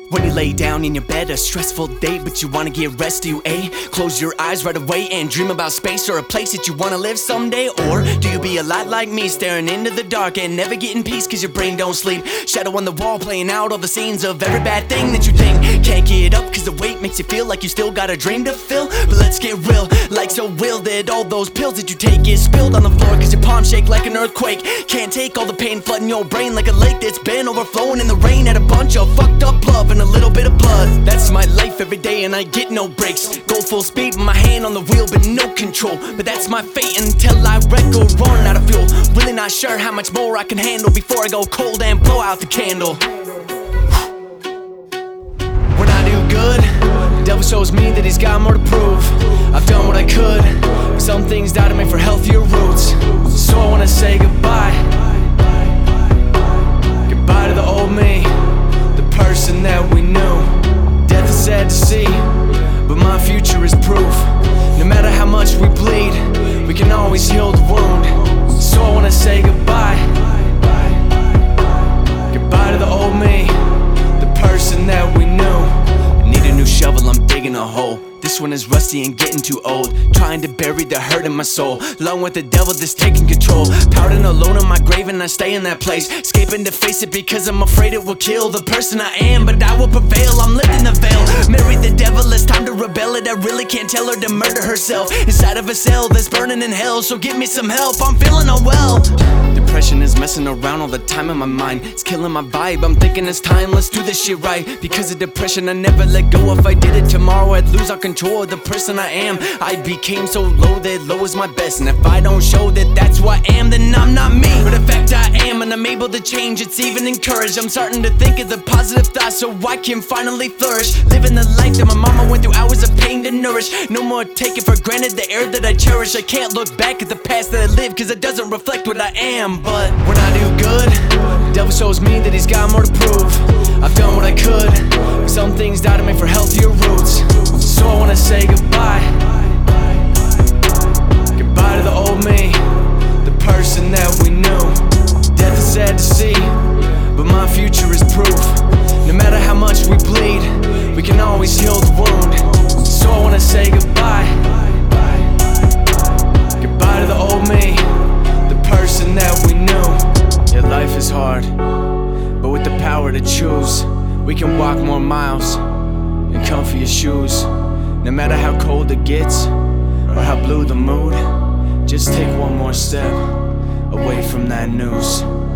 When you lay down in your bed, a stressful day, but you wanna get rest, do you A? Close your eyes right away and dream about space or a place that you wanna live someday? Or do you be a lot like me, staring into the dark and never getting peace cause your brain don't sleep? Shadow on the wall playing out all the scenes of every bad thing that you think. Can't get up cause the weight makes you feel like you still got a dream to fill. But let's get real, like so will that all those pills that you take get spilled on the floor cause your palms shake like an earthquake. Can't take all the pain flooding your brain like a lake that's been overflowing in the rain. At a bunch of fucked up love and a little bit of blood. That's my life every day and I get no breaks. Go full speed with my hand on the wheel but no control. But that's my fate until I wreck or run out of fuel. Really not sure how much more I can handle before I go cold and blow out the candle. When I do good, the devil shows me that he's got more to prove. I've done what I could, but some things died to make for healthier roots. So I wanna say goodbye. Goodbye to the old me, the person that we knew. Death is sad to see, but my future is proof. No matter how much we bleed, we can always heal the wound. So I wanna say goodbye. Goodbye to the old me, the person that we knew. I need a new shovel, I'm digging a hole. This one is rusty and getting too old. Trying to bury the hurt in my soul, along with the devil that's taking control. Pouting alone in my grave and I stay in that place, escaping to face it because I'm afraid it will kill the person I am. But I will prevail, I'm lifting the veil. Marry the devil, it's time to rebel it. I really can't tell her to murder herself inside of a cell that's burning in hell. So give me some help, I'm feeling unwell. Depression is messing around all the time in my mind. It's killing my vibe, I'm thinking it's time, let's do this shit right. Because of depression I never let go. If I did it tomorrow I'd lose all control of the person I am. I became so low that low is my best. And if I don't show that that's who I am, then I'm not me. But in fact I am, and I'm able to change, it's even encouraged. I'm starting to think of the positive thoughts so I can finally flourish. Living the life that my mama went through hours of pain to nourish. No more taking for granted the air that I cherish. I can't look back at the past that I lived cause it doesn't reflect what I am. But when I do good, the devil shows me that he's got more to prove. I've done what I could, some things died to make for healthier roots. So I wanna say goodbye. Goodbye to the old me, the person that we knew. Death is sad to see, but my future is proof. No matter how much we bleed, we can always heal the wound. So I wanna say goodbye. Goodbye to the old me, the person that we knew. Yeah, life is hard, but with the power to choose, we can walk more miles in comfier shoes. No matter how cold it gets, or how blue the mood, just take one more step away from that news.